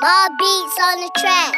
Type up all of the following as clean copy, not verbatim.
All beats on the track.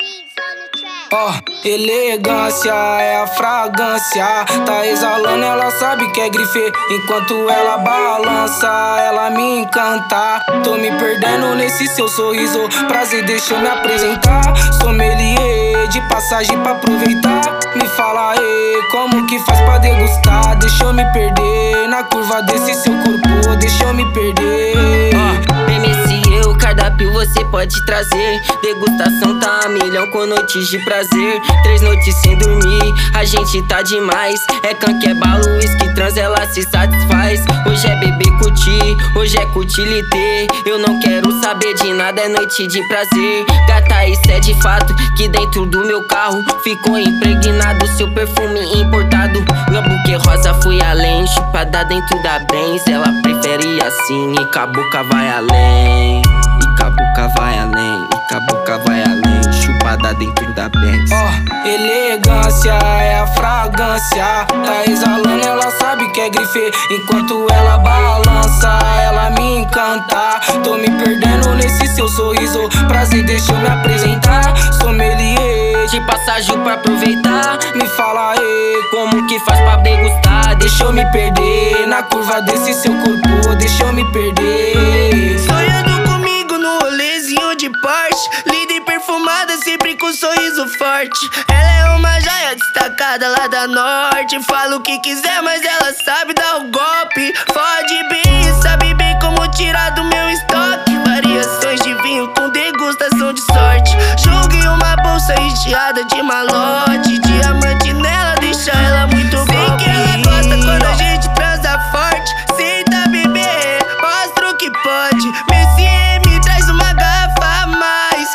Elegância é a fragrância. Tá exalando, ela sabe que é grife. Enquanto ela balança, ela me encanta. Tô me perdendo nesse seu sorriso. Prazer, deixa eu me apresentar. Sommelier de passagem pra aproveitar. Me fala aí, como que faz pra degustar? Deixa eu me perder na curva desse seu corpo. Deixa eu me perder. O cardápio você pode trazer. Degustação tá a milhão com noites de prazer. 3 noites sem dormir, a gente tá demais. É canque, é balo, uísque, trans, ela se satisfaz. Hoje é beber, curtir, hoje é curtilité. Eu não quero saber de nada, é noite de prazer. Gata, isso é de fato, que dentro do meu carro ficou impregnado seu perfume importado. Meu buquê rosa foi além, chupada dentro da Benz. Ela prefere assim e com a boca vai além. E com a boca vai além, e com a boca vai além. Chupada dentro da Benz. Elegância é a fragrância. Tá exalando, ela sabe que é grife. Enquanto ela balança, ela me encanta. Tô me perdendo nesse seu sorriso. Prazer, deixa eu me apresentar. Sommelier de passagem pra aproveitar. Me fala aí, como que faz pra degustar? Deixa eu me perder na curva desse seu corpo. Deixa eu me perder. Sonhando comigo no rolezinho de Porsche, linda e perfumada, sempre com sorriso forte. Ela é uma joia destacada lá da norte. Fala o que quiser, mas ela sabe dar o golpe. Fode bem, sabe bem como tirar do meu estoque. Variações de vinho com degustação de sorte. Joguei uma bolsa recheada de malote. Diamante nela, deixa ela muito golpe. Sei que ela gosta quando a gente transa forte. Senta, bebê, mostra o que pode. MSM traz uma garrafa a mais.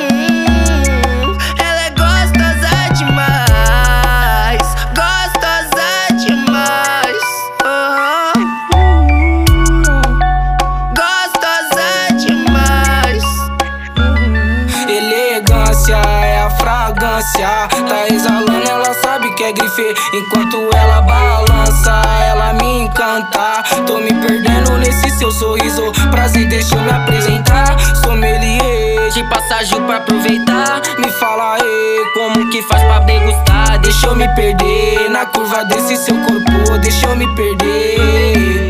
Ela é gostosa demais. Gostosa demais. Gostosa demais. Elegância é a fragrância. Tá exalando, ela sabe que é grife. Enquanto ela balança, ela me encanta. Tô me perdendo nesse seu sorriso. Prazer, deixa eu me apresentar. Sommelier de passagem pra aproveitar. Me fala aí, como que faz pra degustar? deixa eu me perder na curva desse seu corpo. Deixa eu me perder.